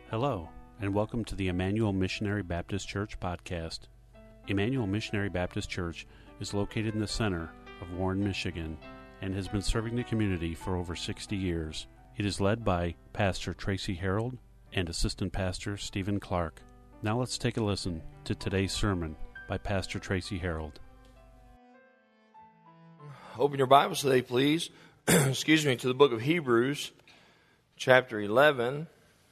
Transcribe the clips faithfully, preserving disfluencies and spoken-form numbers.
Hello, and welcome to the Emmanuel Missionary Baptist Church podcast. Emmanuel Missionary Baptist Church is located in the center of Warren, Michigan, and has been serving the community for over sixty years. It is led by Pastor Tracy Harold and Assistant Pastor Stephen Clark. Now let's take a listen to today's sermon by Pastor Tracy Harold. Open your Bibles today, please. Excuse me, to the book of Hebrews, chapter eleven.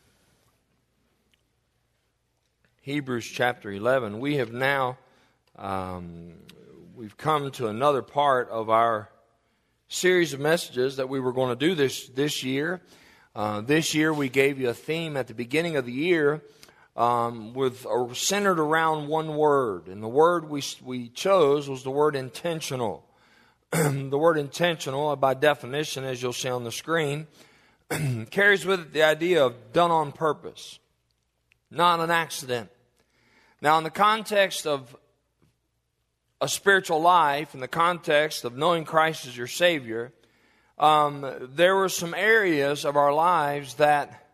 Hebrews chapter eleven. We have now, um, we've come to another part of our series of messages that we were going to do this, this year. Uh, this year we gave you a theme at the beginning of the year um, with uh, centered around one word. And the word we, we chose was the word intentional. The word intentional, by definition, as you'll see on the screen, carries with it the idea of done on purpose, not an accident. Now, in the context of a spiritual life, in the context of knowing Christ as your Savior, um, there were some areas of our lives that,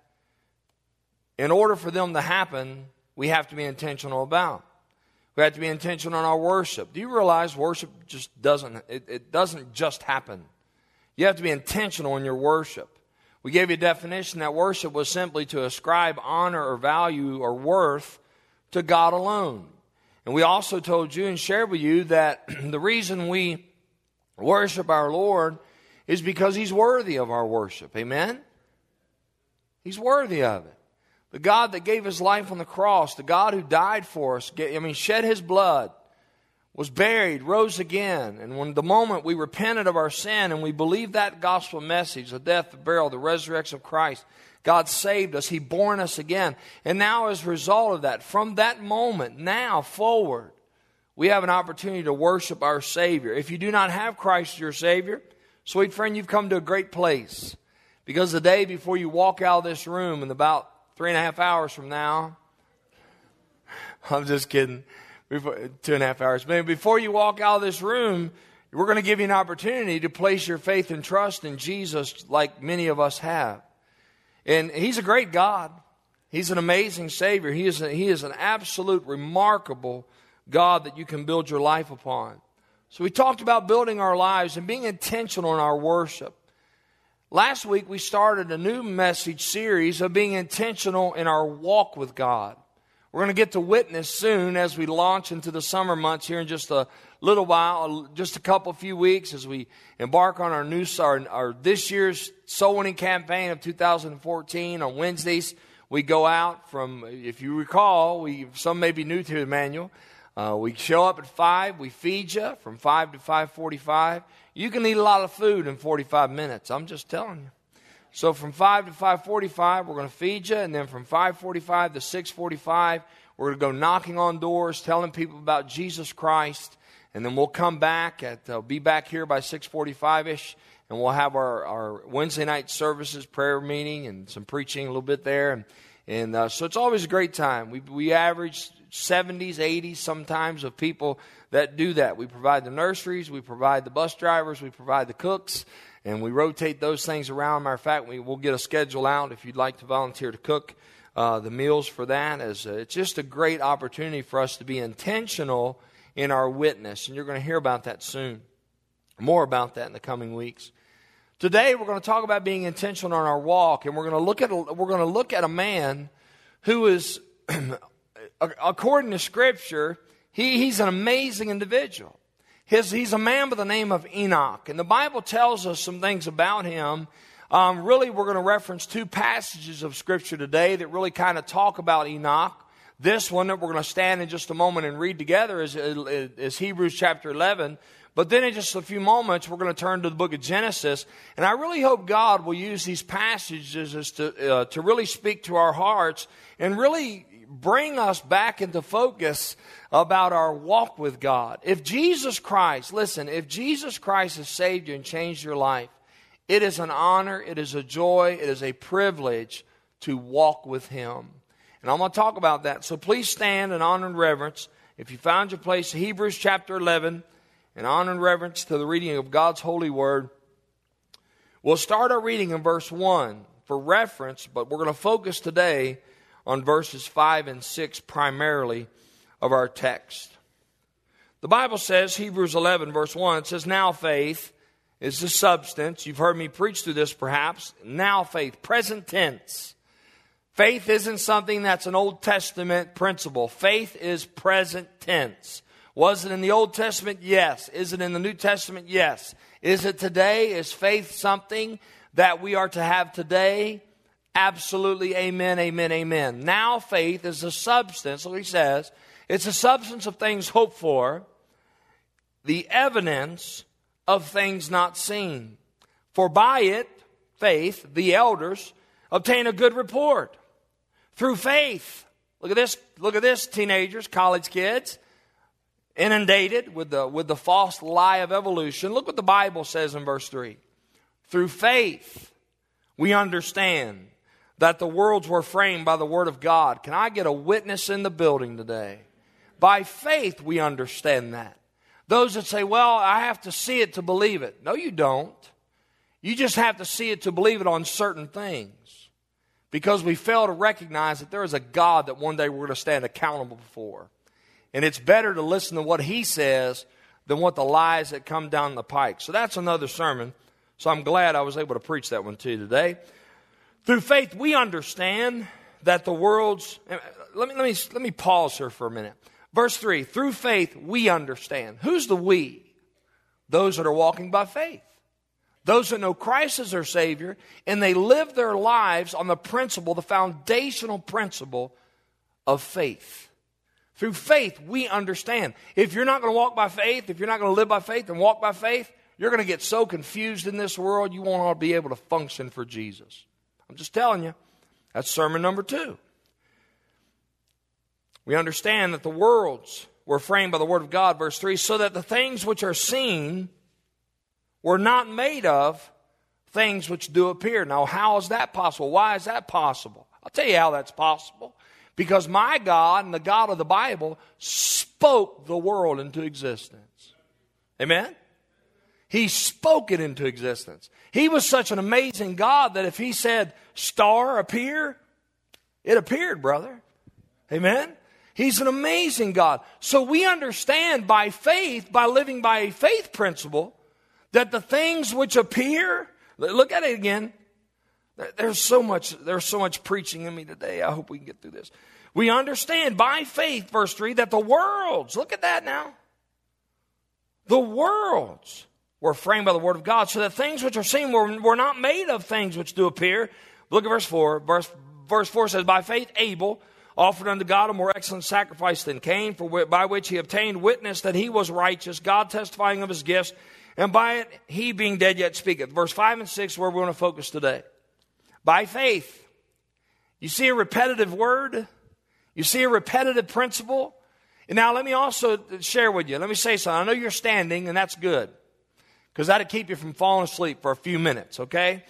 in order for them to happen, we have to be intentional about. We have to be intentional in our worship. Do you realize worship just doesn't, it, it doesn't just happen? You have to be intentional in your worship. We gave you a definition that worship was simply to ascribe honor or value or worth to God alone. And we also told you and shared with you that the reason we worship our Lord is because He's worthy of our worship. Amen? He's worthy of it. The God that gave His life on the cross, the God who died for us, I mean, shed His blood, was buried, rose again. And when the moment we repented of our sin and we believed that gospel message, the death, the burial, the resurrection of Christ, God saved us. He born us again. And now as a result of that, from that moment, now forward, we have an opportunity to worship our Savior. If you do not have Christ as your Savior, sweet friend, you've come to a great place. Because the day before you walk out of this room, in about three and a half hours from now, I'm just kidding, before, two and a half hours, maybe before you walk out of this room, we're going to give you an opportunity to place your faith and trust in Jesus like many of us have. And He's a great God. He's an amazing Savior. He is, a, he is an absolute remarkable God that you can build your life upon. So we talked about building our lives and being intentional in our worship. Last week we started a new message series of being intentional in our walk with God. We're going to get to witness soon as we launch into the summer months here in just a little while, just a couple few weeks as we embark on our new our, our this year's soul winning campaign of two thousand fourteen. On Wednesdays we go out from, if you recall, we some may be new to Emmanuel. Uh, we show up at five. We feed you from five to five forty-five. You can eat a lot of food in forty-five minutes. I'm just telling you. So from five to five forty-five, we're going to feed you. And then from five forty-five to six forty-five, we're going to go knocking on doors, telling people about Jesus Christ. And then we'll come back, at uh, be back here by six forty-five-ish. And we'll have our, our Wednesday night services, prayer meeting, and some preaching a little bit there. And, and uh, so it's always a great time. We, we average seventies, eighties sometimes of people that do that. We provide the nurseries, we provide the bus drivers, we provide the cooks, and we rotate those things around. Matter of fact, we will get a schedule out if you'd like to volunteer to cook uh, the meals for that. As uh, it's just a great opportunity for us to be intentional in our witness, and you're going to hear about that soon. More about that in the coming weeks. Today, we're going to talk about being intentional in our walk, and we're going to look at a, we're going to look at a man who is, according to Scripture, he, he's an amazing individual. His, he's a man by the name of Enoch. And the Bible tells us some things about him. Um, really, we're going to reference two passages of Scripture today that really kind of talk about Enoch. This one that we're going to stand in just a moment and read together is, is Hebrews chapter eleven. But then in just a few moments, we're going to turn to the book of Genesis. And I really hope God will use these passages as to, uh, to really speak to our hearts and really bring us back into focus about our walk with God. If Jesus Christ, listen, if Jesus Christ has saved you and changed your life, it is an honor, it is a joy, it is a privilege to walk with Him. And I'm going to talk about that. So please stand in honor and reverence. If you found your place, Hebrews chapter eleven, in honor and reverence to the reading of God's holy word. We'll start our reading in verse one for reference, but we're going to focus today on verses five and six primarily of our text. The Bible says, Hebrews eleven verse one, it says, now faith is the substance. You've heard me preach through this perhaps. Now faith, present tense. Faith isn't something that's an Old Testament principle. Faith is present tense. Was it in the Old Testament? Yes. Is it in the New Testament? Yes. Is it today? Is faith something that we are to have today? Absolutely. Amen, amen, amen. Now faith is the substance, like he says, it's the substance of things hoped for, the evidence of things not seen. For by it, faith, the elders obtain a good report. Through faith. Look at this, look at this, teenagers, college kids, inundated with the, with the false lie of evolution. Look what the Bible says in verse three. Through faith, we understand that the worlds were framed by the Word of God. Can I get a witness in the building today? By faith, we understand that. Those that say, well, I have to see it to believe it. No, you don't. You just have to see it to believe it on certain things. Because we fail to recognize that there is a God that one day we're going to stand accountable for. And it's better to listen to what He says than what the lies that come down the pike. So that's another sermon. So I'm glad I was able to preach that one to you today. Through faith, we understand that the world's... Let me, let me, let me pause here for a minute. Verse three, through faith, we understand. Who's the we? Those that are walking by faith. Those that know Christ as their Savior, and they live their lives on the principle, the foundational principle of faith. Through faith, we understand. If you're not going to walk by faith, if you're not going to live by faith and walk by faith, you're going to get so confused in this world, you won't be able to function for Jesus. I'm just telling you. That's sermon number two. We understand that the worlds were framed by the Word of God, verse three, so that the things which are seen were not made of things which do appear. Now, how is that possible? Why is that possible? I'll tell you how that's possible. Because my God and the God of the Bible spoke the world into existence. Amen? He spoke it into existence. He was such an amazing God that if He said, star, appear, it appeared, brother. Amen? He's an amazing God. So we understand by faith, by living by a faith principle, that the things which appear, look at it again. There's so much, there's so much preaching in me today. I hope we can get through this. We understand by faith, verse three, that the worlds, look at that now. The worlds were framed by the Word of God, so that things which are seen were, were not made of things which do appear. Look at verse four. Verse, verse four says, by faith Abel offered unto God a more excellent sacrifice than Cain, for by which he obtained witness that he was righteous, God testifying of his gifts, and by it he being dead yet speaketh. Verse five and six where we want to focus today. By faith. You see a repetitive word? You see a repetitive principle? And now let me also share with you. Let me say something. I know you're standing, and that's good. Because that'll keep you from falling asleep for a few minutes, okay?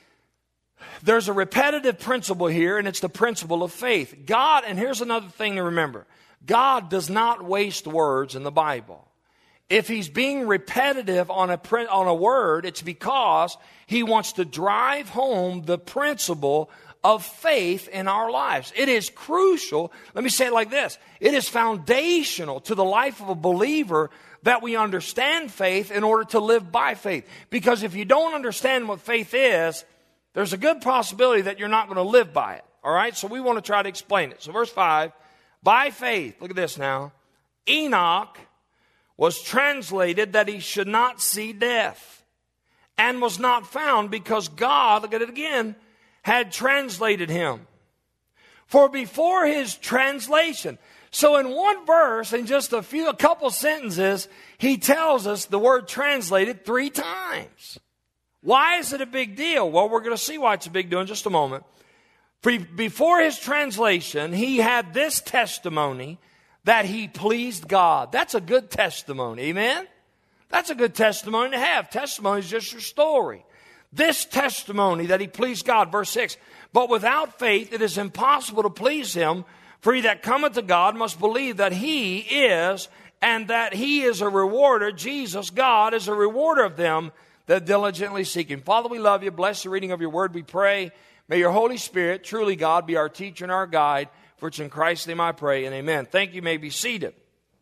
There's a repetitive principle here, and it's the principle of faith. God, and here's another thing to remember. God does not waste words in the Bible. If He's being repetitive on a print, on a word, it's because He wants to drive home the principle of faith in our lives. It is crucial. Let me say it like this. It is foundational to the life of a believer that we understand faith in order to live by faith. Because if you don't understand what faith is, there's a good possibility that you're not going to live by it. All right? So we want to try to explain it. So verse five, by faith, look at this now. Enoch was translated that he should not see death, and was not found because God, look at it again, had translated him. For before his translation, so in one verse, in just a few, a couple sentences, he tells us the word translated three times. Why is it a big deal? Well, we're going to see why it's a big deal in just a moment. For before his translation, he had this testimony that he pleased God. That's a good testimony. Amen? That's a good testimony to have. Testimony is just your story. This testimony that he pleased God. Verse six, but without faith it is impossible to please him, for he that cometh to God must believe that he is, and that he is a rewarder. Jesus, God, is a rewarder of them that diligently seek Him. Father, we love you. Bless the reading of your word, we pray. May your Holy Spirit, truly God, be our teacher and our guide. For it's in Christ's name I pray, and amen. Thank you. You may be seated.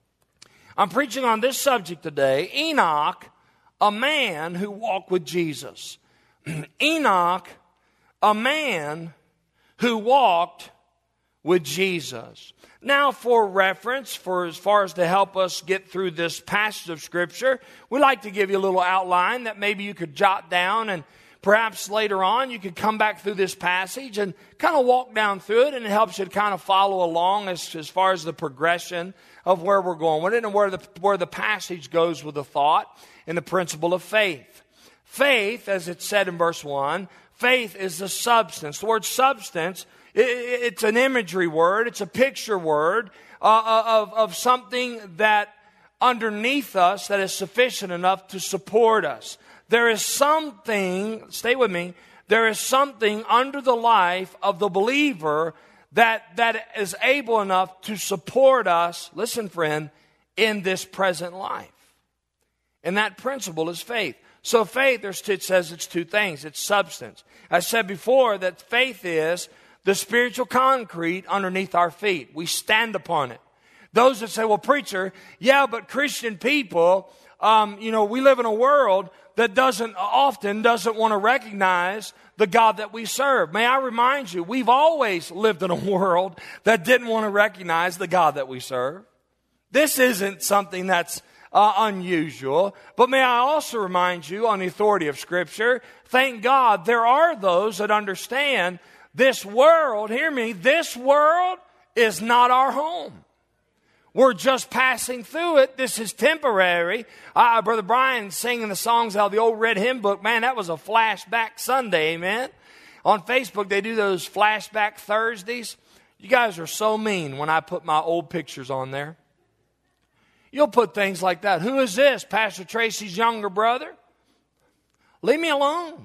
I'm preaching on this subject today, Enoch, a man who walked with Jesus. Enoch, a man who walked with Jesus. Now, for reference, for as far as to help us get through this passage of Scripture, we like to give you a little outline that maybe you could jot down, and perhaps later on you could come back through this passage and kind of walk down through it, and it helps you to kind of follow along as, as far as the progression of where we're going with it and where the, where the passage goes with the thought and the principle of faith. Faith, as it's said in verse one, faith is the substance. The word substance, it, it's an imagery word. It's a picture word uh, of, of something that underneath us that is sufficient enough to support us. There is something, stay with me, there is something under the life of the believer that, that is able enough to support us, listen friend, in this present life. And that principle is faith. So faith, there's two, it says it's two things. It's substance. I said before that faith is the spiritual concrete underneath our feet. We stand upon it. Those that say, well, preacher, yeah, but Christian people, um, you know, we live in a world that doesn't often doesn't want to recognize the God that we serve. May I remind you, we've always lived in a world that didn't want to recognize the God that we serve. This isn't something that's Uh, unusual. But may I also remind you on the authority of Scripture, thank God there are those that understand this world, hear me, this world is not our home. We're just passing through it. This is temporary. Uh, Brother Brian singing the songs out of the old red hymn book. Man, that was a flashback Sunday, amen. On Facebook, they do those flashback Thursdays. You guys are so mean when I put my old pictures on there. You'll put things like that. Who is this? Pastor Tracy's younger brother? Leave me alone.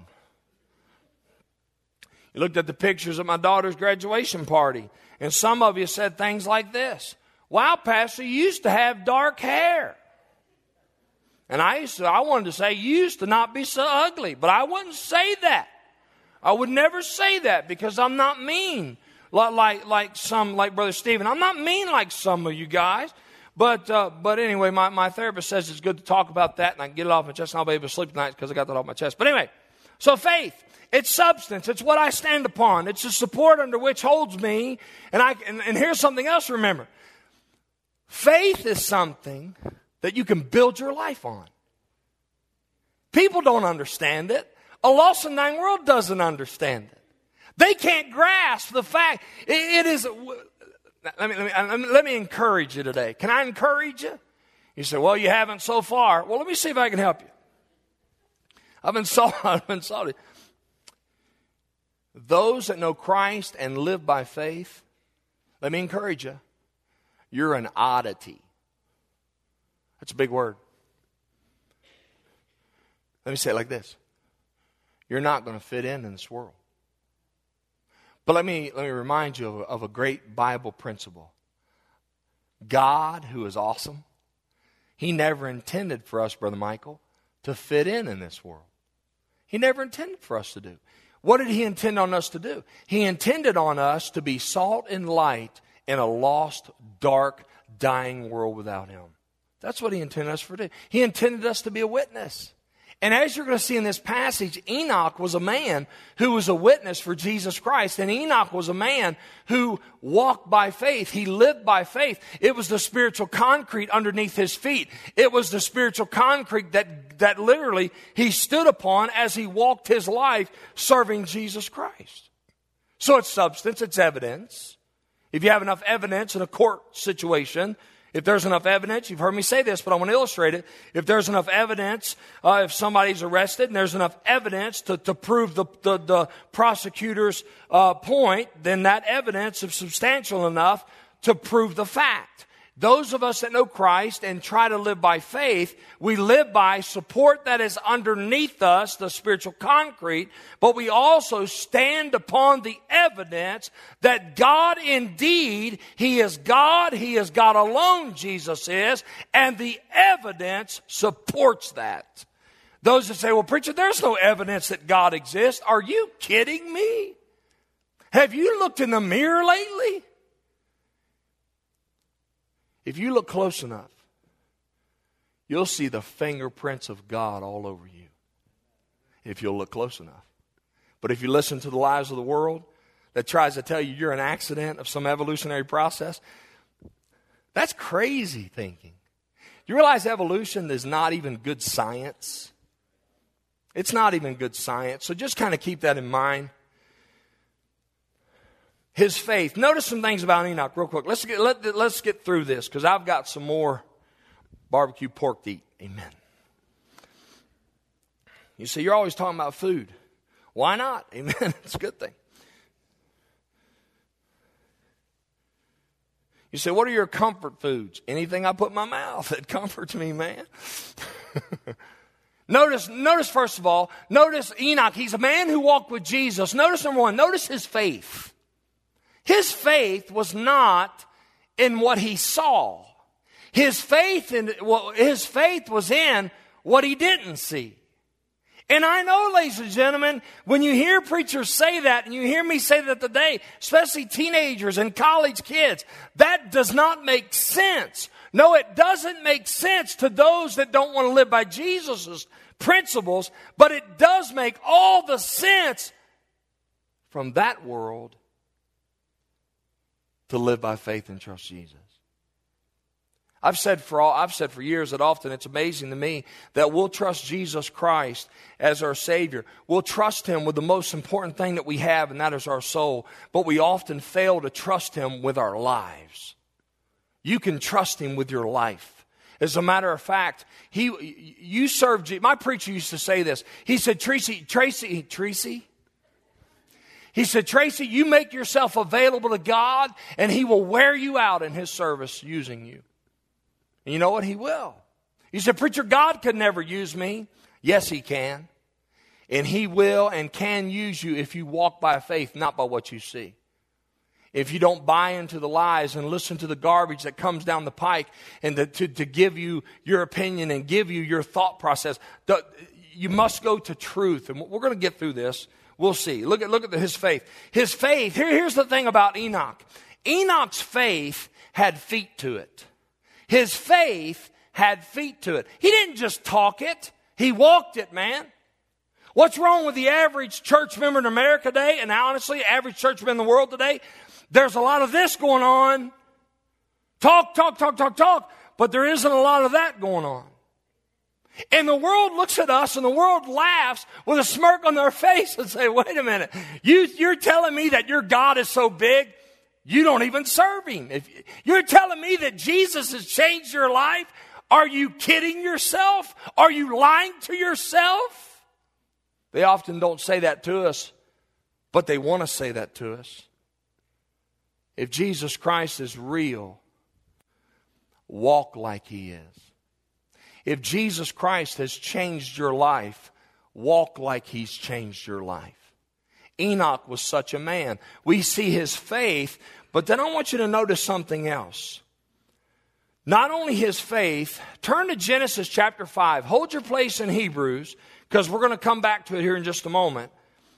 You looked at the pictures of my daughter's graduation party, and some of you said things like this. Wow, Pastor, you used to have dark hair. And I used to, I wanted to say, you used to not be so ugly, but I wouldn't say that. I would never say that because I'm not mean like, like, like some, like Brother Stephen. I'm not mean like some of you guys. But uh, but anyway, my, my therapist says it's good to talk about that, and I can get it off my chest, and I'll be able to sleep tonight because I got that off my chest. But anyway, so faith, it's substance. It's what I stand upon. It's the support under which holds me. And I and, and here's something else to remember. Faith is something that you can build your life on. People don't understand it. A lost and dying world doesn't understand it. They can't grasp the fact. It, it is... Let me, let me, let me encourage you today. Can I encourage you? You say, well, you haven't so far. Well, let me see if I can help you. I've been salted. I've been salted. Those that know Christ and live by faith, let me encourage you. You're an oddity. That's a big word. Let me say it like this. You're not going to fit in in this world. But let me let me remind you of, of a great Bible principle. God, who is awesome, He never intended for us, Brother Michael, to fit in in this world. He never intended for us to do. What did He intend on us to do? He intended on us to be salt and light in a lost, dark, dying world without Him. That's what He intended us for to do. He intended us to be a witness. And as you're going to see in this passage, Enoch was a man who was a witness for Jesus Christ. And Enoch was a man who walked by faith. He lived by faith. It was the spiritual concrete underneath his feet. It was the spiritual concrete that, that literally he stood upon as he walked his life serving Jesus Christ. So it's substance, it's evidence. If you have enough evidence in a court situation, if there's enough evidence, you've heard me say this, but I want to illustrate it. If there's enough evidence, uh, if somebody's arrested and there's enough evidence to, to prove the, the, the prosecutor's uh, point, then that evidence is substantial enough to prove the fact. Those of us that know Christ and try to live by faith, we live by support that is underneath us, the spiritual concrete, but we also stand upon the evidence that God indeed, He is God, He is God alone, Jesus is, and the evidence supports that. Those that say, well, preacher, there's no evidence that God exists. Are you kidding me? Have you looked in the mirror lately? If you look close enough, you'll see the fingerprints of God all over you. If you'll look close enough. But if you listen to the lies of the world that tries to tell you you're an accident of some evolutionary process, that's crazy thinking. You realize evolution is not even good science? It's not even good science. So just kind of keep that in mind. His faith. Notice some things about Enoch real quick. Let's get, let, let's get through this because I've got some more barbecue pork to eat. Amen. You see, you're always talking about food. Why not? Amen. It's a good thing. You say, what are your comfort foods? Anything I put in my mouth that comforts me, man. Notice, notice first of all, notice Enoch. He's a man who walked with Jesus. Notice number one, notice his faith. His faith was not in what he saw. His faith in well, his faith was in what he didn't see. And I know, ladies and gentlemen, when you hear preachers say that, and you hear me say that today, especially teenagers and college kids, that does not make sense. No, it doesn't make sense to those that don't want to live by Jesus' principles, but it does make all the sense from that world to live by faith and trust Jesus. I've said for all, I've said for years that often it's amazing to me that we'll trust Jesus Christ as our Savior. We'll trust Him with the most important thing that we have, and that is our soul. But we often fail to trust Him with our lives. You can trust Him with your life. As a matter of fact, He, you serve Jesus. My preacher used to say this. He said, Tracy, Tracy, Tracy. He said, Tracy, you make yourself available to God, and He will wear you out in His service using you. And you know what? He will. He said, preacher, God could never use me. Yes, He can. And He will and can use you if you walk by faith, not by what you see. If you don't buy into the lies and listen to the garbage that comes down the pike and to, to, to give you your opinion and give you your thought process, the, you must go to truth. And we're going to get through this. We'll see. Look at, look at his faith. His faith, here, here's the thing about Enoch. Enoch's faith had feet to it. His faith had feet to it. He didn't just talk it. He walked it, man. What's wrong with the average church member in America today? And honestly, average church member in the world today? There's a lot of this going on. Talk, talk, talk, talk, talk. But there isn't a lot of that going on. And the world looks at us and the world laughs with a smirk on their face and say, wait a minute. You, you're telling me that your God is so big? You don't even serve Him. If you're telling me that Jesus has changed your life, are you kidding yourself? Are you lying to yourself? They often don't say that to us, but they want to say that to us. If Jesus Christ is real, walk like He is. If Jesus Christ has changed your life, walk like He's changed your life. Enoch was such a man. We see his faith, but then I want you to notice something else. Not only his faith, turn to Genesis chapter five. Hold your place in Hebrews, because we're going to come back to it here in just a moment.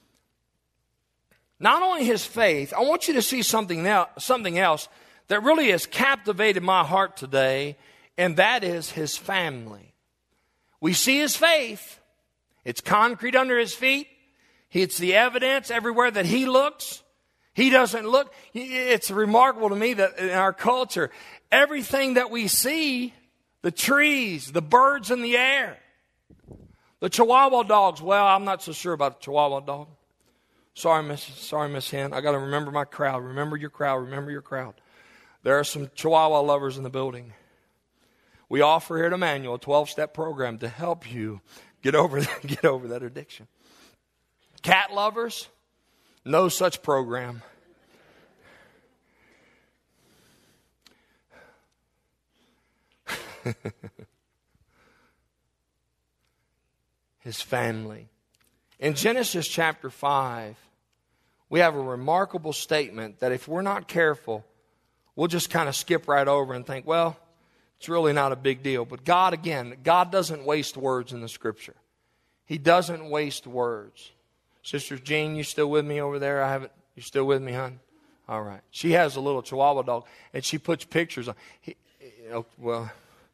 Not only his faith, I want you to see something else, something else that really has captivated my heart today, and that is his family. We see his faith. It's concrete under his feet. It's the evidence everywhere that he looks. He doesn't look. It's remarkable to me that in our culture, everything that we see, the trees, the birds in the air, the Chihuahua dogs. Well, I'm not so sure about the Chihuahua dog. Sorry, Miss. Sorry, Miss Hen. I got to remember my crowd. Remember your crowd. Remember your crowd. There are some Chihuahua lovers in the building. We offer here at Emmanuel a twelve-step program to help you get over get over that addiction. Cat lovers, no such program. His family. In Genesis chapter five, we have a remarkable statement that if we're not careful, we'll just kind of skip right over and think, well, it's really not a big deal. But God, again, God doesn't waste words in the Scripture. He doesn't waste words. Sister Jean, you still with me over there? I haven't. You still with me, hon? All right. She has a little Chihuahua dog, and she puts pictures on. He, you know, well,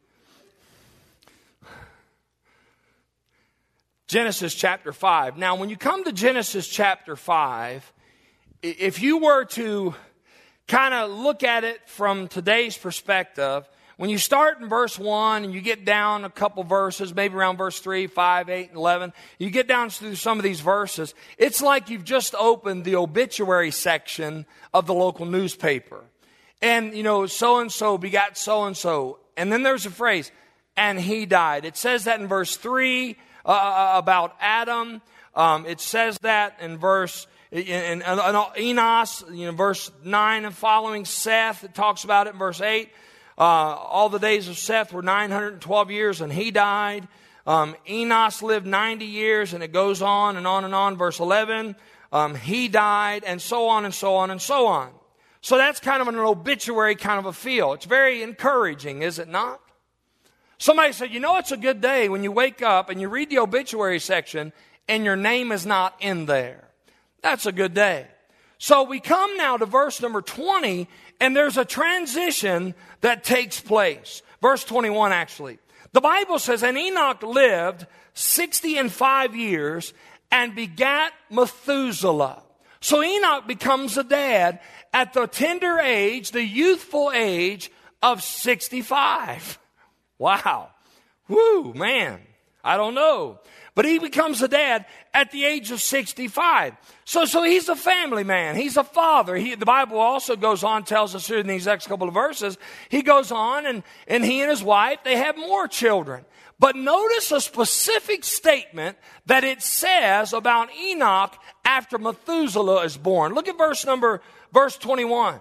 Genesis chapter five. Now, when you come to Genesis chapter five, if you were to kind of look at it from today's perspective, when you start in verse one and you get down a couple verses, maybe around verse three, five, eight, and eleven, you get down through some of these verses, it's like you've just opened the obituary section of the local newspaper. And, you know, so-and-so begat so-and-so. And then there's a phrase, and he died. It says that in verse three uh, about Adam. Um, it says that in verse... In, in, in Enos, you know, verse nine and following, Seth, it talks about it in verse eight. Uh, all the days of Seth were nine hundred twelve years, and he died. Um, Enos lived ninety years, and it goes on and on and on. Verse eleven, um, he died, and so on and so on and so on. So that's kind of an obituary kind of a feel. It's very encouraging, is it not? Somebody said, you know, it's a good day when you wake up and you read the obituary section and your name is not in there. That's a good day. So we come now to verse number twenty, and there's a transition that takes place. Verse twenty-one, actually. The Bible says, and Enoch lived sixty and five years and begat Methuselah. So Enoch becomes a dad at the tender age, the youthful age of sixty-five. Wow. Woo, man. I don't know. But he becomes a dad at the age of sixty-five. So, so he's a family man. He's a father. He, the Bible also goes on, tells us in these next couple of verses, he goes on and, and he and his wife, they have more children. But notice a specific statement that it says about Enoch after Methuselah is born. Look at verse number, verse twenty-one.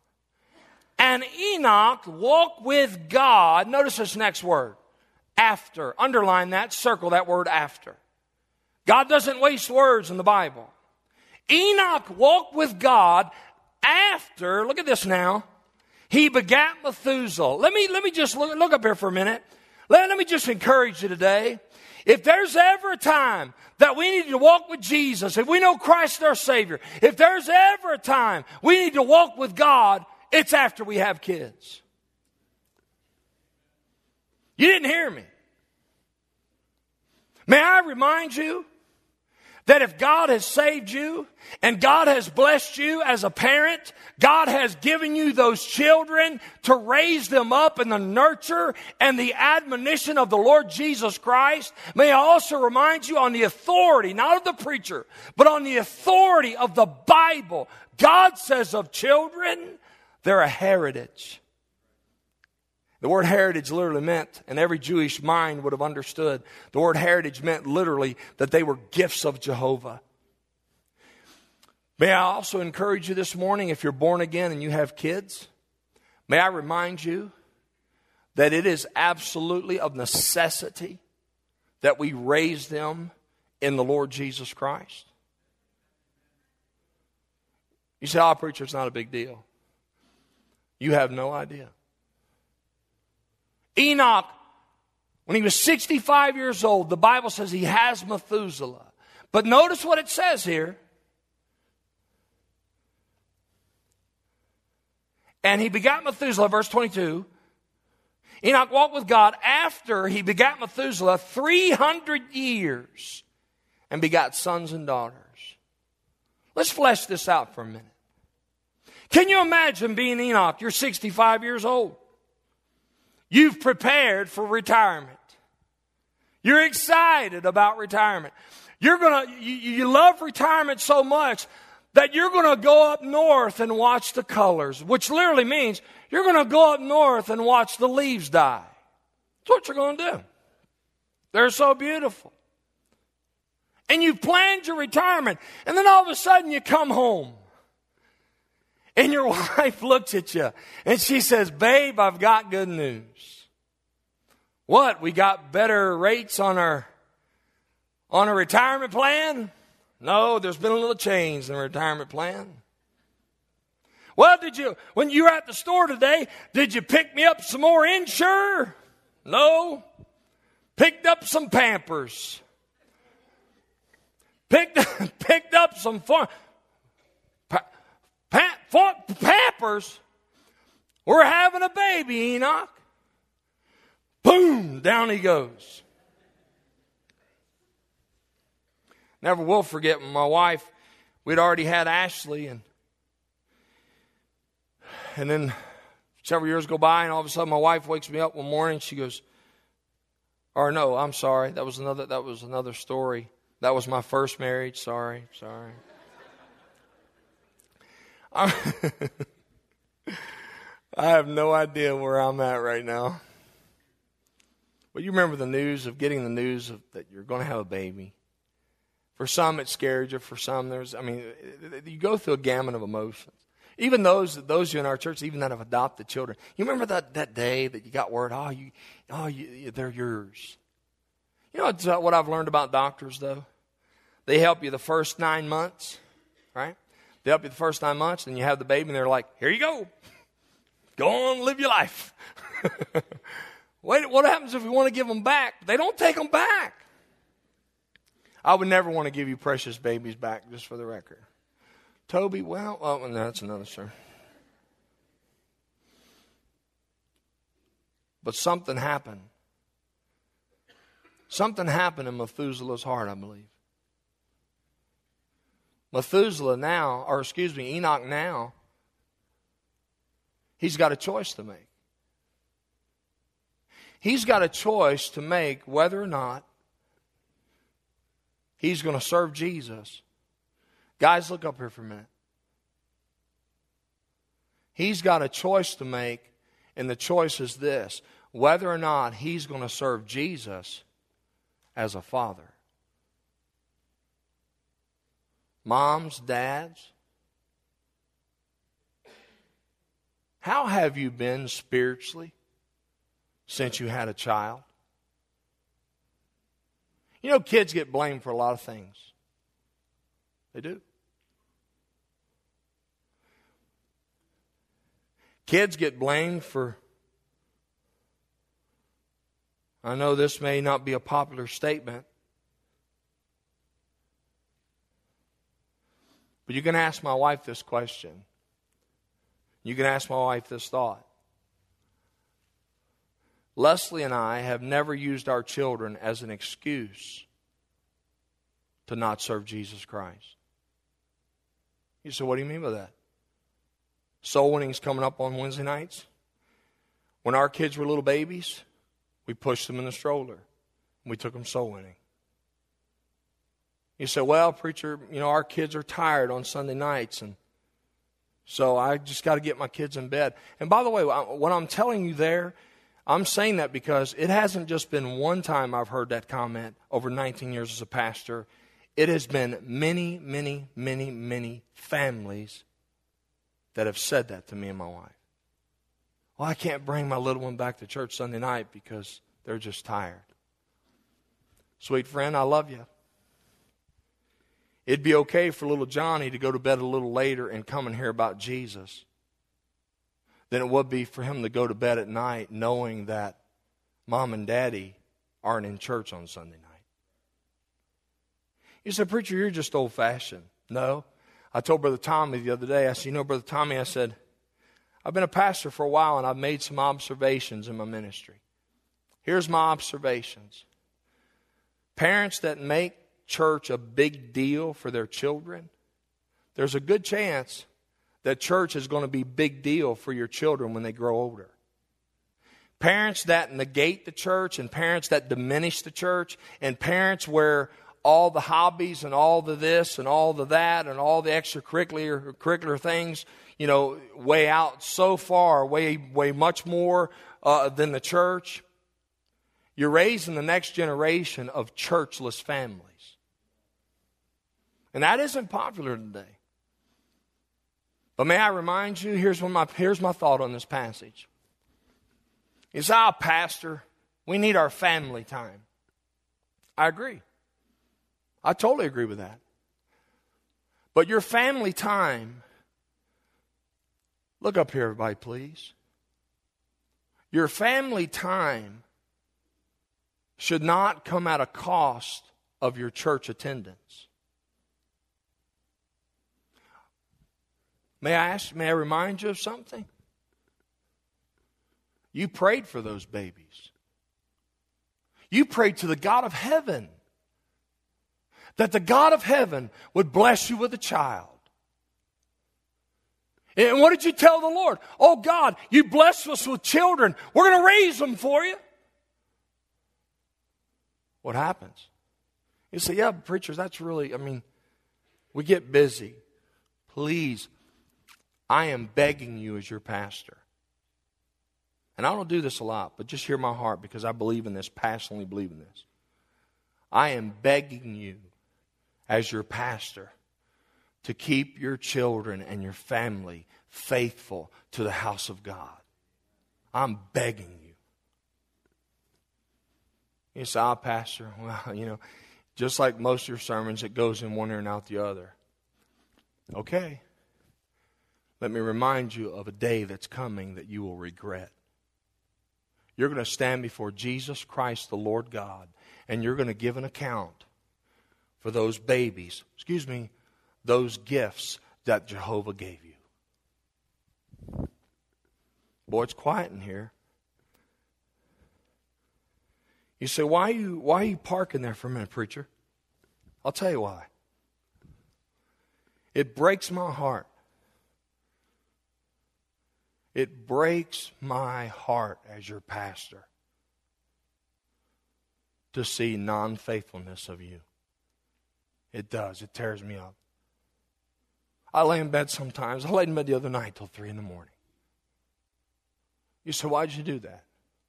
And Enoch walked with God. Notice this next word. After. Underline that. Circle that word after. God doesn't waste words in the Bible. Enoch walked with God after, look at this now, he begat Methuselah. Let me, let me just look, look up here for a minute. Let, let me just encourage you today. If there's ever a time that we need to walk with Jesus, if we know Christ our Savior, if there's ever a time we need to walk with God, it's after we have kids. You didn't hear me. May I remind you that if God has saved you and God has blessed you as a parent, God has given you those children to raise them up in the nurture and the admonition of the Lord Jesus Christ. May I also remind you on the authority, not of the preacher, but on the authority of the Bible. God says of children, they're a heritage. The word heritage literally meant, and every Jewish mind would have understood, the word heritage meant literally that they were gifts of Jehovah. May I also encourage you this morning, if you're born again and you have kids, may I remind you that it is absolutely of necessity that we raise them in the Lord Jesus Christ. You say, oh, preacher, it's not a big deal. You have no idea. Enoch, when he was sixty-five years old, the Bible says he has Methuselah. But notice what it says here. And he begat Methuselah, verse twenty-two. Enoch walked with God after he begat Methuselah three hundred years and begat sons and daughters. Let's flesh this out for a minute. Can you imagine being Enoch? You're sixty-five years old. You've prepared for retirement. You're excited about retirement. You're gonna, you, you love retirement so much that you're going to go up north and watch the colors, which literally means you're going to go up north and watch the leaves die. That's what you're going to do. They're so beautiful. And you've planned your retirement, and then all of a sudden you come home. And your wife looks at you and she says, babe, I've got good news. What? We got better rates on our, on our retirement plan? No, there's been a little change in the retirement plan. Well, did you, when you were at the store today, did you pick me up some more Insure? No. Picked up some Pampers. picked, picked up some farm, pa, pa, fa, Pampers. We're having a baby, Enoch. Boom, down he goes. Never will forget when my wife, we'd already had Ashley, and and then several years go by, and all of a sudden my wife wakes me up one morning. She goes, or no, I'm sorry, that was another that was another story. That was my first marriage. Sorry, sorry. I have no idea where I'm at right now. But you remember the news of getting the news of that you're going to have a baby. For some, it scared you. For some, there's, I mean, you go through a gamut of emotions. Even those, those of you in our church, even that have adopted children. You remember that, that day that you got word, oh, you, oh, you, they're yours. You know what's, uh, what I've learned about doctors, though? They help you the first nine months, right? They help you the first nine months, and you have the baby, and they're like, here you go. Go on, live your life. Wait, what happens if we want to give them back? They don't take them back. I would never want to give you precious babies back, just for the record. Toby, well, oh, no, that's another story. But something happened. Something happened in Methuselah's heart, I believe. Methuselah now, or excuse me, Enoch now, he's got a choice to make. He's got a choice to make whether or not he's going to serve Jesus. Guys, look up here for a minute. He's got a choice to make, and the choice is this: whether or not he's going to serve Jesus as a father. Moms, dads, how have you been spiritually since you had a child? You know, kids get blamed for a lot of things. They do. Kids get blamed for, I know this may not be a popular statement, but you can ask my wife this question. You can ask my wife this thought. Leslie and I have never used our children as an excuse to not serve Jesus Christ. You say, what do you mean by that? Soul winning's coming up on Wednesday nights. When our kids were little babies, we pushed them in the stroller, and we took them soul winning. You say, well, preacher, you know, our kids are tired on Sunday nights, and so I just got to get my kids in bed. And by the way, what I'm telling you there, I'm saying that because it hasn't just been one time I've heard that comment over nineteen years as a pastor. It has been many, many, many, many families that have said that to me and my wife. Well, I can't bring my little one back to church Sunday night because they're just tired. Sweet friend, I love you. It'd be okay for little Johnny to go to bed a little later and come and hear about Jesus than it would be for him to go to bed at night knowing that mom and daddy aren't in church on Sunday night. You say, preacher, you're just old-fashioned. No. I told Brother Tommy the other day, I said, you know, Brother Tommy, I said, I've been a pastor for a while and I've made some observations in my ministry. Here's my observations. Parents that make church a big deal for their children, there's a good chance that church is going to be a big deal for your children when they grow older. Parents that negate the church and parents that diminish the church and parents where all the hobbies and all the this and all the that and all the extracurricular curricular things, you know, weigh out so far, way, way much more uh, than the church. You're raising the next generation of churchless families. And that isn't popular today. But may I remind you, here's, one my, here's my thought on this passage. It's our pastor, we need our family time. I agree. I totally agree with that. But your family time, look up here everybody please. Your family time should not come at a cost of your church attendance. May I ask, may I remind you of something? You prayed for those babies. You prayed to the God of heaven that the God of heaven would bless you with a child. And what did you tell the Lord? Oh God, you bless us with children. We're going to raise them for you. What happens? You say, yeah, preachers, that's really, I mean, we get busy. Please, I am begging you as your pastor. And I don't do this a lot, but just hear my heart because I believe in this, passionately believe in this. I am begging you as your pastor to keep your children and your family faithful to the house of God. I'm begging you. You say, ah, Pastor, well, you know, just like most of your sermons, it goes in one ear and out the other. Okay. Let me remind you of a day that's coming that you will regret. You're going to stand before Jesus Christ, the Lord God, and you're going to give an account for those babies, excuse me, those gifts that Jehovah gave you. Boy, it's quiet in here. You say, why are you, why are you parking there for a minute, preacher? I'll tell you why. It breaks my heart. It breaks my heart as your pastor to see non-faithfulness of you. It does. It tears me up. I lay in bed sometimes. I laid in bed the other night till three in the morning. You say, why did you do that?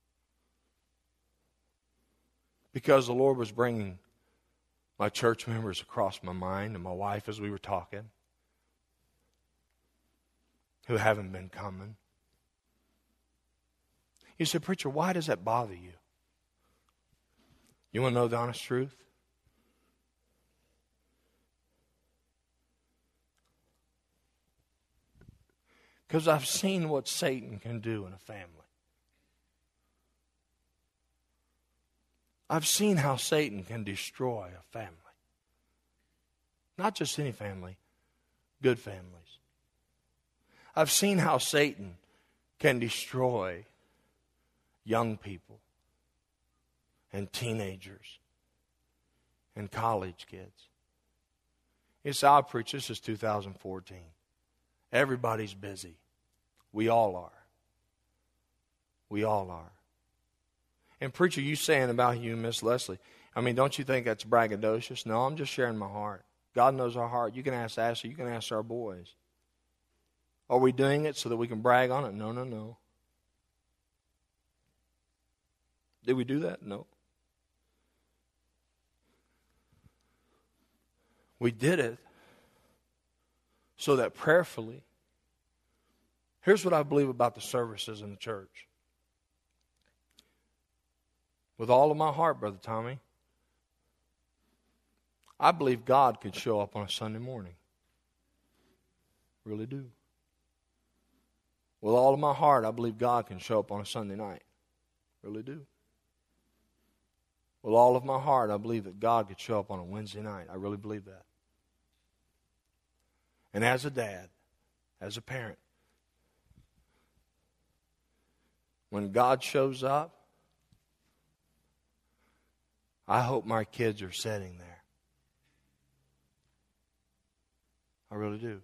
Because the Lord was bringing my church members across my mind and my wife as we were talking, who haven't been coming. You say, preacher, why does that bother you? You want to know the honest truth? Because I've seen what Satan can do in a family. I've seen how Satan can destroy a family. Not just any family, good families. I've seen how Satan can destroy young people and teenagers and college kids. It's our preach. This is two thousand fourteen. Everybody's busy. We all are. We all are. And preacher, you saying about you and Miss Leslie, I mean, don't you think that's braggadocious? No, I'm just sharing my heart. God knows our heart. You can ask Ashley. You can ask our boys. Are we doing it so that we can brag on it? No, no, no. Did we do that? No. We did it so that prayerfully, here's what I believe about the services in the church. With all of my heart, Brother Tommy, I believe God could show up on a Sunday morning. Really do. With all of my heart, I believe God can show up on a Sunday night. Really do. With all of my heart, I believe that God could show up on a Wednesday night. I really believe that. And as a dad, as a parent, when God shows up, I hope my kids are sitting there. I really do.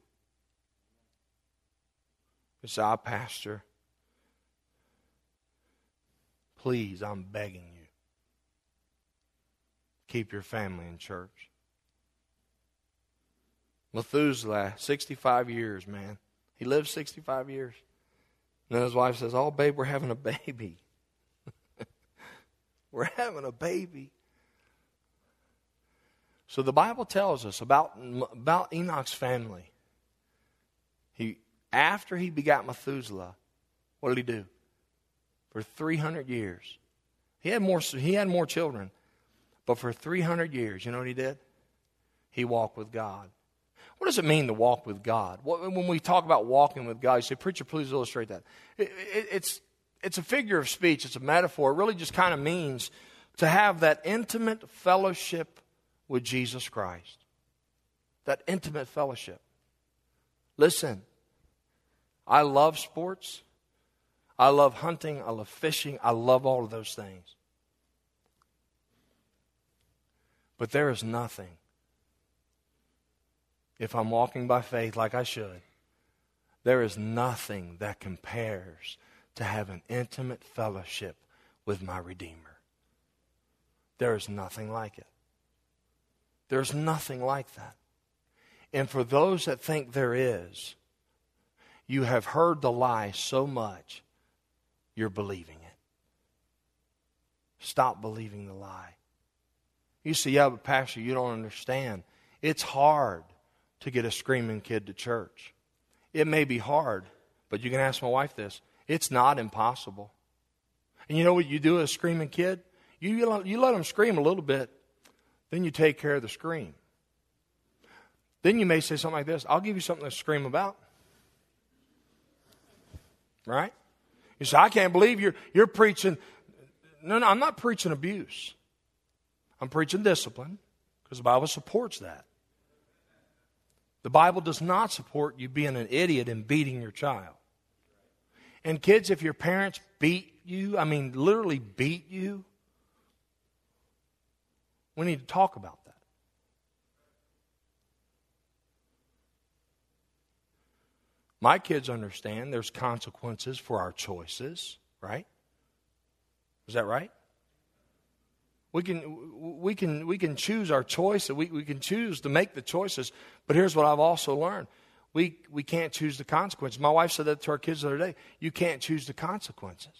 It's our pastor. Please, I'm begging you. Keep your family in church. Methuselah, sixty-five years, man. He lived sixty-five years. And then his wife says, oh, babe, we're having a baby. We're having a baby. So the Bible tells us about, about Enoch's family. He, after he begot Methuselah, what did he do? For three hundred years. He had more, he had more children. But for three hundred years, you know what he did? He walked with God. What does it mean to walk with God? When we talk about walking with God, you say, preacher, please illustrate that. It, it, it's, it's a figure of speech. It's a metaphor. It really just kind of means to have that intimate fellowship with Jesus Christ. That intimate fellowship. Listen, I love sports. I love hunting. I love fishing. I love all of those things. But there is nothing, if I'm walking by faith like I should, there is nothing that compares to have an intimate fellowship with my Redeemer. There is nothing like it. There's nothing like that. And for those that think there is, you have heard the lie so much, you're believing it. Stop believing the lie. You say, yeah, but Pastor, you don't understand. It's hard to get a screaming kid to church. It may be hard, but you can ask my wife this. It's not impossible. And you know what you do with a screaming kid? You, you, let, you let them scream a little bit, then you take care of the scream. Then you may say something like this, I'll give you something to scream about. Right? You say, I can't believe you're, you're preaching. No, no, I'm not preaching abuse. I'm preaching discipline because the Bible supports that. The Bible does not support you being an idiot and beating your child. And kids, if your parents beat you, I mean literally beat you, we need to talk about that. My kids understand there's consequences for our choices, right? Is that right? We can we can we can choose our choice. We we can choose to make the choices. But here's what I've also learned: we we can't choose the consequences. My wife said that to our kids the other day. You can't choose the consequences.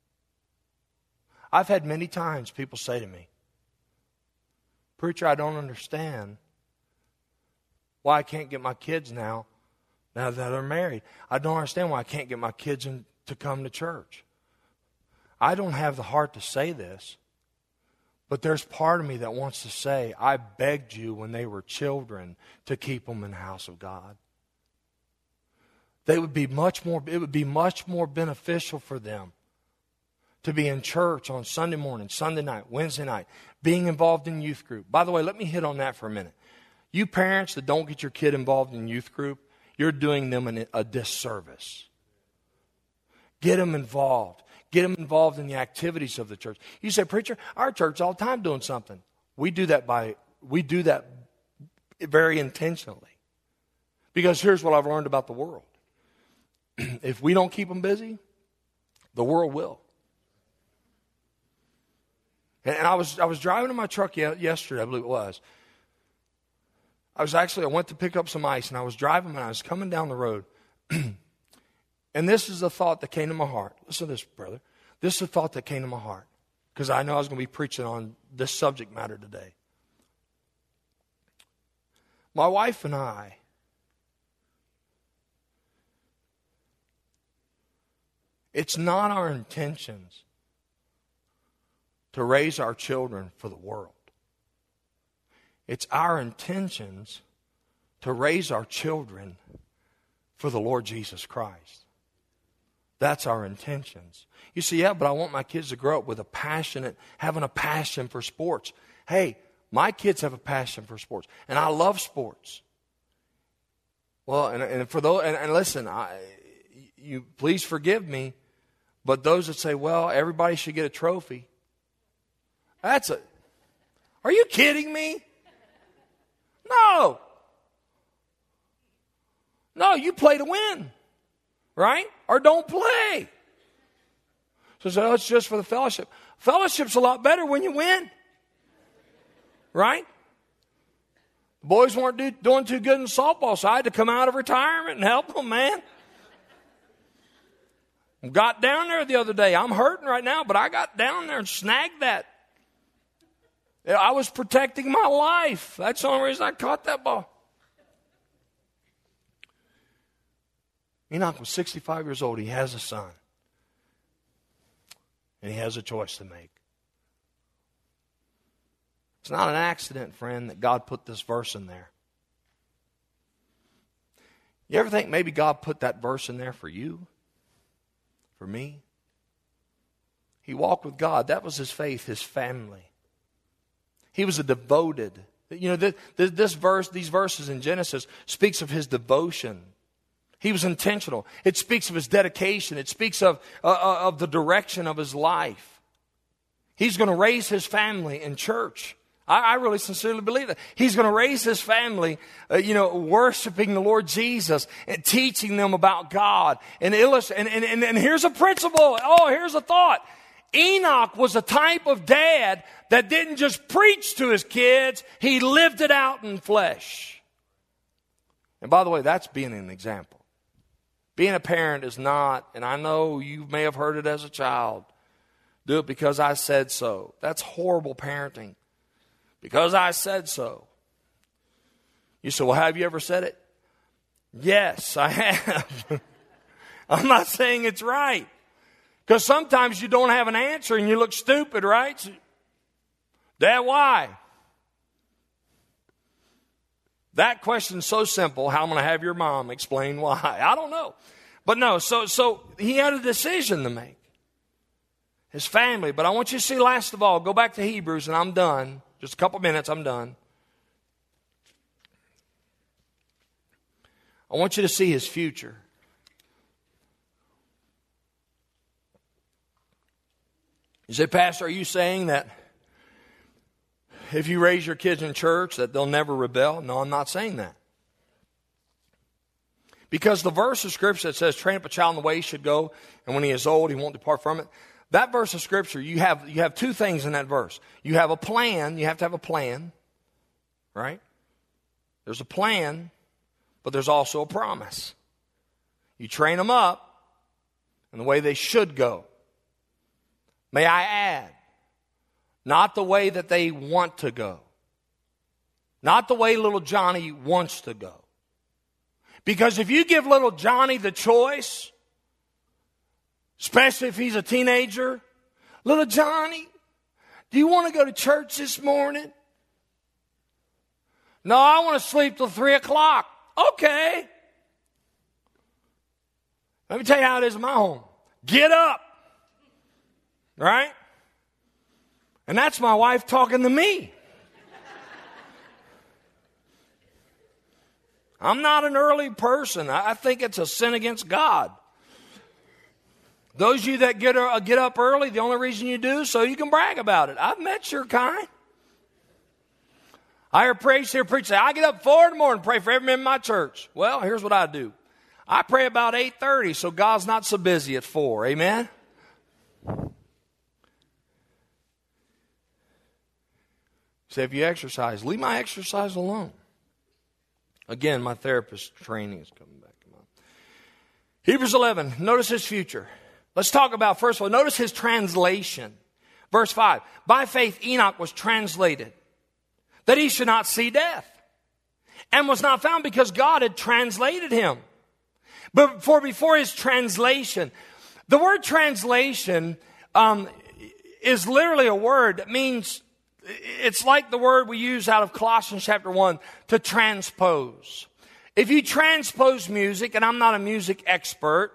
I've had many times people say to me, "Preacher, I don't understand why I can't get my kids now, now that they're married. I don't understand why I can't get my kids in, to come to church." I don't have the heart to say this. But there's part of me that wants to say, I begged you when they were children to keep them in the house of God. They would be much more, it would be much more beneficial for them to be in church on Sunday morning, Sunday night, Wednesday night, being involved in youth group. By the way, let me hit on that for a minute. You parents that don't get your kid involved in youth group, you're doing them a disservice. Get them involved. Get them involved in the activities of the church. You say, preacher, our church all the time doing something. We do that by we do that very intentionally. Because here's what I've learned about the world. If we don't keep them busy, the world will. And, and I was I was driving in my truck yesterday, I believe it was. I was actually I went to pick up some ice, and I was driving and I was coming down the road. And this is a thought that came to my heart. Listen to this, brother. This is a thought that came to my heart. Because I know I was going to be preaching on this subject matter today. My wife and I, it's not our intentions to raise our children for the world. It's our intentions to raise our children for the Lord Jesus Christ. That's our intentions. You say, yeah, but I want my kids to grow up with a passionate, having a passion for sports. Hey, my kids have a passion for sports, and I love sports. Well, and, and for those, and, and listen, I, you please forgive me, but those that say, well, everybody should get a trophy. That's a. Are you kidding me? No. No, you play to win. Right? Or don't play. So, so it's just for the fellowship. Fellowship's a lot better when you win. Right? The boys weren't do, doing too good in softball, so I had to come out of retirement and help them, man. Got down there the other day. I'm hurting right now, but I got down there and snagged that. I was protecting my life. That's the only reason I caught that ball. Enoch was sixty-five years old. He has a son. And he has a choice to make. It's not an accident, friend, that God put this verse in there. You ever think maybe God put that verse in there for you? For me? He walked with God. That was his faith, his family. He was a devoted. You know, this, this verse, these verses in Genesis speaks of his devotion. He was intentional. It speaks of his dedication. It speaks of, uh, of the direction of his life. He's going to raise his family in church. I, I really sincerely believe that. He's going to raise his family, uh, you know, worshiping the Lord Jesus and teaching them about God. And, illust- and, and, and, and here's a principle. Oh, here's a thought. Enoch was a type of dad that didn't just preach to his kids. He lived it out in flesh. And by the way, that's being an example. Being a parent is not, and I know you may have heard it as a child, do it because I said so. That's horrible parenting. Because I said so. You say, well, have you ever said it? Yes, I have. I'm not saying it's right. Because sometimes you don't have an answer and you look stupid, right? Dad, why? That question's so simple. How am I going to have your mom explain why? I don't know. But no, so so he had a decision to make. His family. But I want you to see, last of all, go back to Hebrews, and I'm done. Just a couple minutes, I'm done. I want you to see his future. You say, Pastor, are you saying that if you raise your kids in church that they'll never rebel? No, I'm not saying that. Because the verse of Scripture that says, train up a child in the way he should go, and when he is old, he won't depart from it. That verse of Scripture, you have, you have two things in that verse. You have a plan. You have to have a plan, right? There's a plan, but there's also a promise. You train them up in the way they should go. May I add, not the way that they want to go. Not the way little Johnny wants to go. Because if you give little Johnny the choice, especially if he's a teenager, little Johnny, do you want to go to church this morning? No, I want to sleep till three o'clock. Okay. Let me tell you how it is in my home. Get up. Right? And that's my wife talking to me. I'm not an early person. I think it's a sin against God. Those of you that get, uh, get up early, the only reason you do is so you can brag about it. I've met your kind. I hear preachers here preach say, I get up four in the morning and pray for every man in my church. Well, here's what I do. I pray about eight thirty, so God's not so busy at four. Amen? Say, if you exercise, leave my exercise alone. Again, my therapist training is coming back. Come on. Hebrews eleven, notice his future. Let's talk about, first of all, notice his translation. Verse five, by faith Enoch was translated, that he should not see death, and was not found because God had translated him. But for before his translation, the word translation um, is literally a word that means, it's like the word we use out of Colossians chapter one, to transpose. If you transpose music, and I'm not a music expert,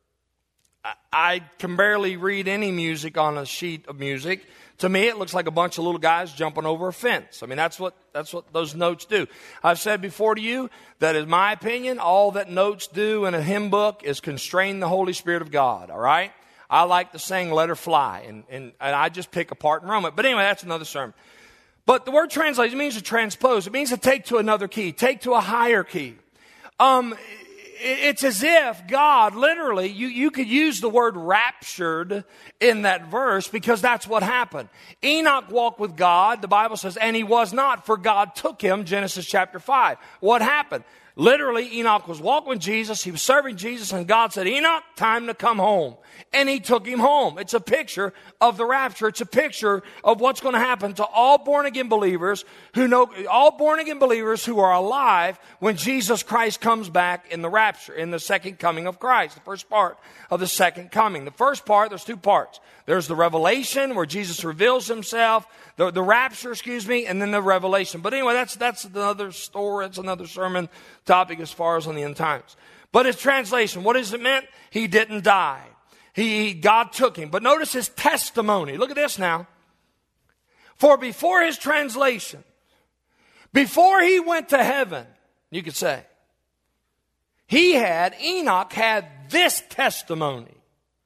I can barely read any music on a sheet of music. To me, it looks like a bunch of little guys jumping over a fence. I mean, that's what that's what those notes do. I've said before to you that, in my opinion, all that notes do in a hymn book is constrain the Holy Spirit of God, all right? I like to sing Let Her Fly, and, and, and I just pick apart and run it. But anyway, that's another sermon. But the word translate, it means to transpose. It means to take to another key, take to a higher key. Um, it's as if God, literally, you, you could use the word raptured in that verse because that's what happened. Enoch walked with God, the Bible says, and he was not, for God took him, Genesis chapter five. What happened? Literally, Enoch was walking with Jesus. He was serving Jesus, and God said, Enoch, time to come home. And he took him home. It's a picture of the rapture. It's a picture of what's going to happen to all born-again believers who know, all born-again believers who are alive when Jesus Christ comes back in the rapture, in the second coming of Christ, the first part of the second coming. The first part, there's two parts. There's the revelation where Jesus reveals himself, the, the rapture, excuse me, and then the revelation. But anyway, that's that's another story, that's another sermon topic as far as on the end times. But his translation, what does it mean? He didn't die. He, God took him. But notice his testimony. Look at this now. For before his translation, before he went to heaven, you could say, He had, Enoch had this testimony,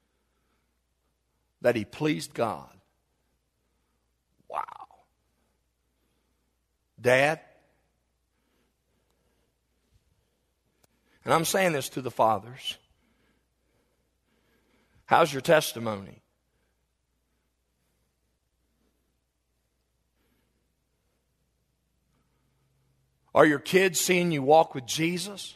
that he pleased God. Wow. Dad, and I'm saying this to the fathers, how's your testimony? Are your kids seeing you walk with Jesus?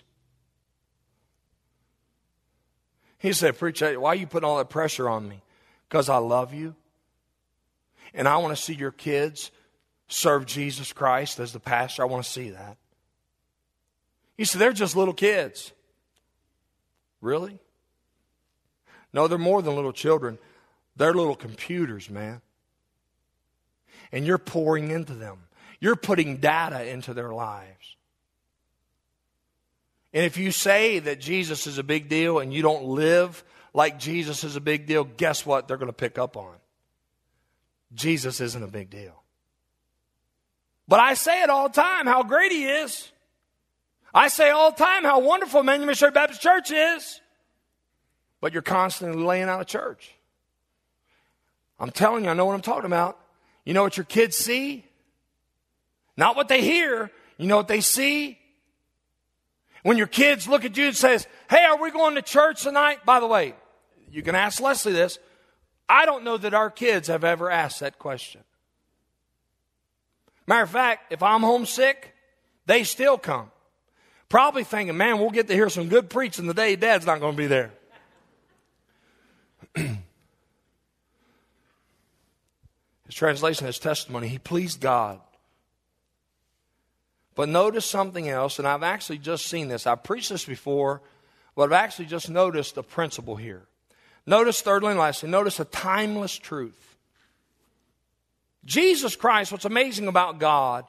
He said, preacher, why are you putting all that pressure on me? Because I love you. And I want to see your kids serve Jesus Christ as the pastor. I want to see that. He said, they're just little kids. Really? No, they're more than little children. They're little computers, man. And you're pouring into them. You're putting data into their lives. And if you say that Jesus is a big deal and you don't live like Jesus is a big deal, guess what they're going to pick up on? Jesus isn't a big deal. But I say it all the time how great He is. I say all the time how wonderful Emmanuel Missionary Baptist Church is. But you're constantly laying out of church. I'm telling you, I know what I'm talking about. You know what your kids see? Not what they hear. You know what they see? When your kids look at you and says, hey, are we going to church tonight? By the way, you can ask Leslie this. I don't know that our kids have ever asked that question. Matter of fact, if I'm homesick, they still come. Probably thinking, man, we'll get to hear some good preaching the day Dad's not going to be there. His translation, his testimony, he pleased God. But notice something else, and I've actually just seen this. I've preached this before, but I've actually just noticed a principle here. Notice, thirdly and lastly, notice a timeless truth. Jesus Christ, what's amazing about God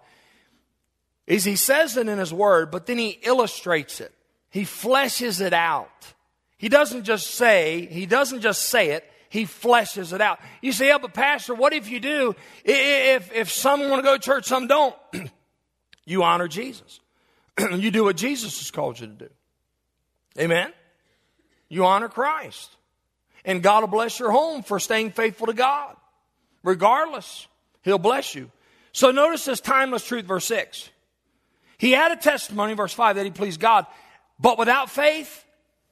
is He says it in His Word, but then He illustrates it. He fleshes it out. He doesn't just say, He doesn't just say it, He fleshes it out. You say, yeah, but Pastor, what if you do? If, if some want to go to church, some don't. You honor Jesus. You do what Jesus has called you to do. Amen? You honor Christ. And God will bless your home for staying faithful to God. Regardless, He'll bless you. So notice this timeless truth, verse six. He had a testimony, verse five, that he pleased God, but without faith.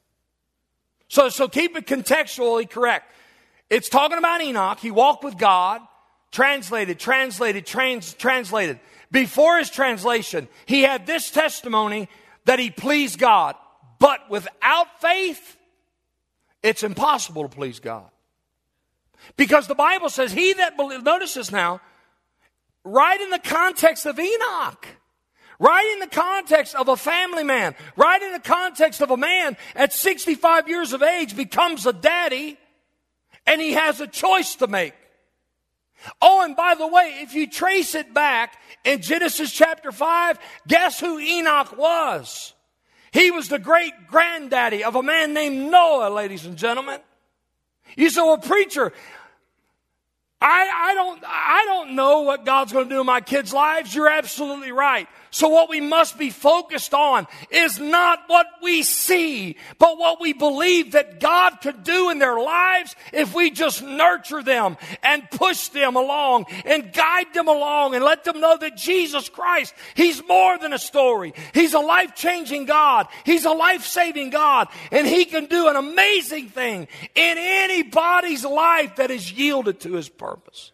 So, so keep it contextually correct. It's talking about Enoch. He walked with God. Translated, translated, trans, translated. Before his translation, he had this testimony that he pleased God. But without faith, it's impossible to please God. Because the Bible says, he that believes, notice this now, right in the context of Enoch, right in the context of a family man, right in the context of a man at sixty-five years of age becomes a daddy, and he has a choice to make. Oh, and by the way, if you trace it back in Genesis chapter five, guess who Enoch was? He was the great granddaddy of a man named Noah, ladies and gentlemen. You say, well, preacher, I, I don't, I don't know what God's going to do in my kids' lives. You're absolutely right. So what we must be focused on is not what we see, but what we believe that God could do in their lives if we just nurture them and push them along and guide them along and let them know that Jesus Christ, He's more than a story. He's a life-changing God. He's a life-saving God. And He can do an amazing thing in anybody's life that is yielded to His purpose.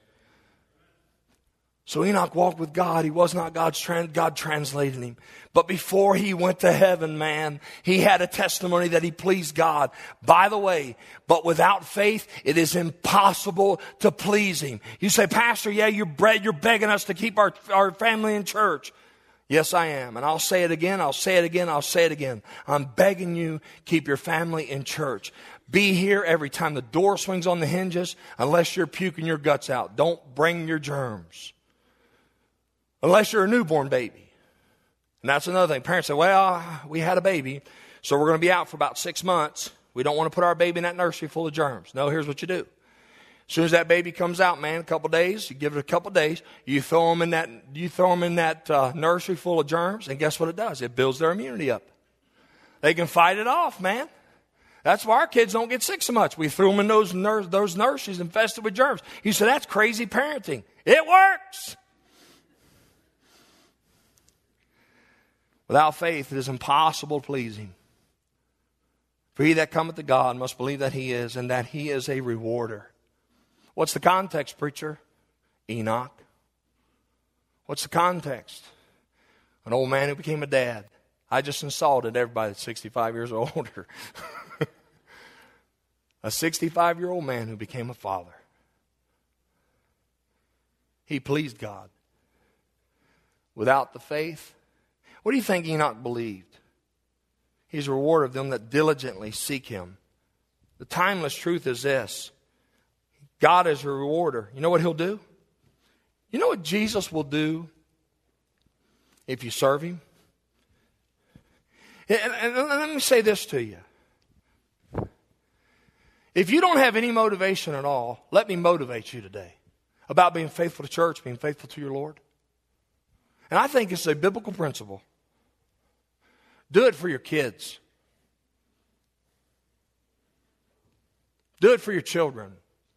So Enoch walked with God. He was not God's trans- God translated him. But before he went to heaven, man, he had a testimony that he pleased God. By the way, but without faith, it is impossible to please Him. You say, Pastor, yeah, you're, bre- you're begging us to keep our, our family in church. Yes, I am. And I'll say it again. I'll say it again. I'll say it again. I'm begging you, keep your family in church. Be here every time the door swings on the hinges, unless you're puking your guts out. Don't bring your germs. Unless you're a newborn baby. And that's another thing. Parents say, well, we had a baby, so we're going to be out for about six months. We don't want to put our baby in that nursery full of germs. No, here's what you do. As soon as that baby comes out, man, a couple days, you give it a couple days, you throw them in that, you throw them in that uh, nursery full of germs, and guess what it does? It builds their immunity up. They can fight it off, man. That's why our kids don't get sick so much. We threw them in those, nur- those nurseries infested with germs. You say, that's crazy parenting. It works. Without faith, it is impossible to please Him. For he that cometh to God must believe that He is, and that He is a rewarder. What's the context, preacher? Enoch. What's the context? An old man who became a dad. I just insulted everybody that's sixty-five years or older. A sixty-five-year-old man who became a father. He pleased God. Without the faith, what do you think Enoch believed? He's a rewarder of them that diligently seek Him. The timeless truth is this. God is a rewarder. You know what He'll do? You know what Jesus will do if you serve Him? And, and, and let me say this to you. If you don't have any motivation at all, let me motivate you today about being faithful to church, being faithful to your Lord. And I think it's a biblical principle. Do it for your kids. Do it for your children.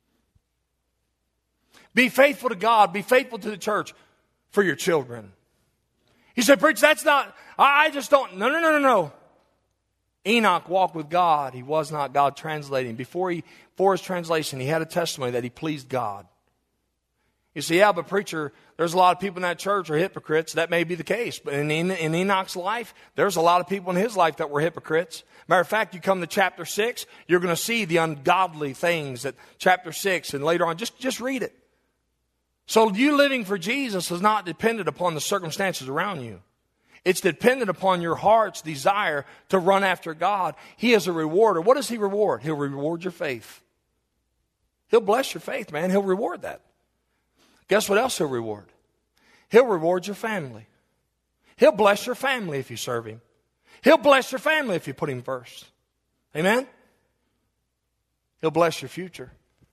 Be faithful to God. Be faithful to the church for your children. You say, preach, that's not, I, I just don't, no, no, no, no, no. Enoch walked with God. He was not God translating. Before he, before his translation, he had a testimony that he pleased God. You say, yeah, but preacher, there's a lot of people in that church who are hypocrites. That may be the case. But in, in, in Enoch's life, there's a lot of people in his life that were hypocrites. Matter of fact, you come to chapter six, you're going to see the ungodly things that chapter six and later on. Just, just read it. So you living for Jesus is not dependent upon the circumstances around you. It's dependent upon your heart's desire to run after God. He is a rewarder. What does He reward? He'll reward your faith. He'll bless your faith, man. He'll reward that. Guess what else He'll reward? He'll reward your family. He'll bless your family if you serve Him. He'll bless your family if you put Him first. Amen? He'll bless your future.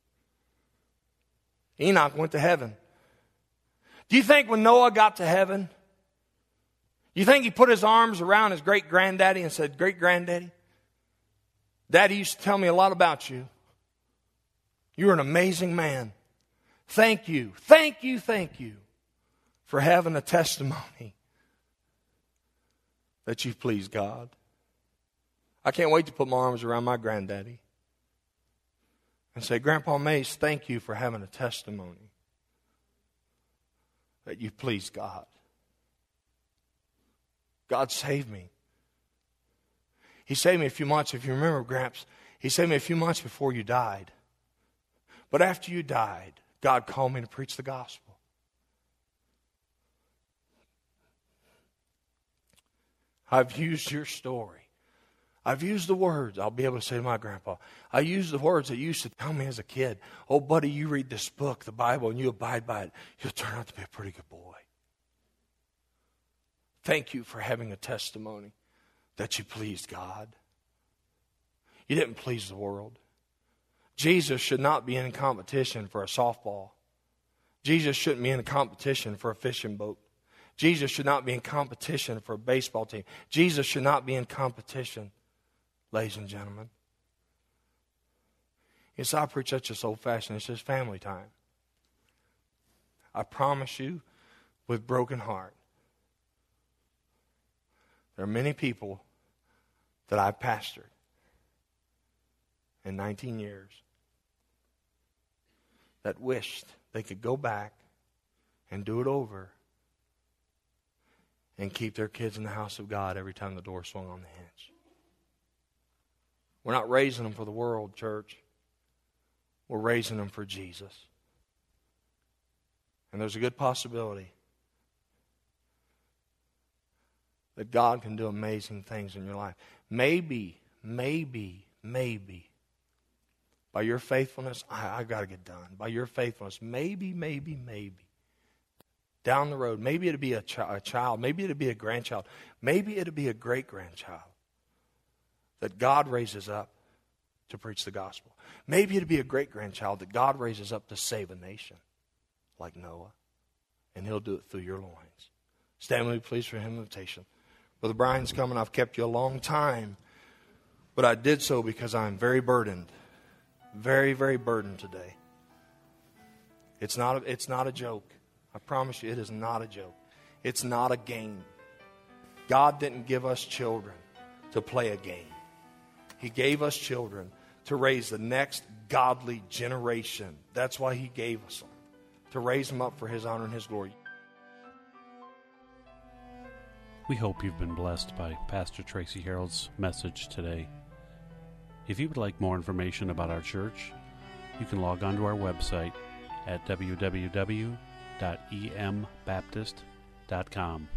Enoch went to heaven. Do you think when Noah got to heaven, you think he put his arms around his great-granddaddy and said, great-granddaddy, Daddy used to tell me a lot about you. You're an amazing man. Thank you, thank you, thank you for having a testimony that you've pleased God. I can't wait to put my arms around my granddaddy and say, Grandpa Mace, thank you for having a testimony that you've pleased God. God saved me. He saved me a few months, if you remember, Gramps, He saved me a few months before you died. But after you died, God called me to preach the gospel. I've used your story. I've used the words. I'll be able to say to my grandpa, I used the words that you used to tell me as a kid. Oh, buddy, you read this book, the Bible, and you abide by it. You'll turn out to be a pretty good boy. Thank you for having a testimony that you pleased God. You didn't please the world. Jesus should not be in competition for a softball. Jesus shouldn't be in competition for a fishing boat. Jesus should not be in competition for a baseball team. Jesus should not be in competition, ladies and gentlemen. Yes, I preach that's just old-fashioned. It's just family time. I promise you, with broken heart, there are many people that I've pastored in nineteen years that wished they could go back and do it over and keep their kids in the house of God every time the door swung on the hinge. We're not raising them for the world, church. We're raising them for Jesus. And there's a good possibility that God can do amazing things in your life. Maybe, maybe, maybe, by your faithfulness, I, I've got to get done. By your faithfulness, maybe, maybe, maybe, down the road, maybe it'll be a, ch- a child, maybe it'll be a grandchild, maybe it'll be a great-grandchild that God raises up to preach the gospel. Maybe it'll be a great-grandchild that God raises up to save a nation like Noah, and He'll do it through your loins. Stand with me, please, for hymn invitation. Brother Brian's coming. I've kept you a long time. But I did so because I am very burdened. Very, very burdened today. It's not, a, it's not a joke. I promise you, it is not a joke. It's not a game. God didn't give us children to play a game. He gave us children to raise the next godly generation. That's why He gave us them. To raise them up for His honor and His glory. We hope you've been blessed by Pastor Tracy Harold's message today. If you would like more information about our church, you can log on to our website at w w w dot e m baptist dot com.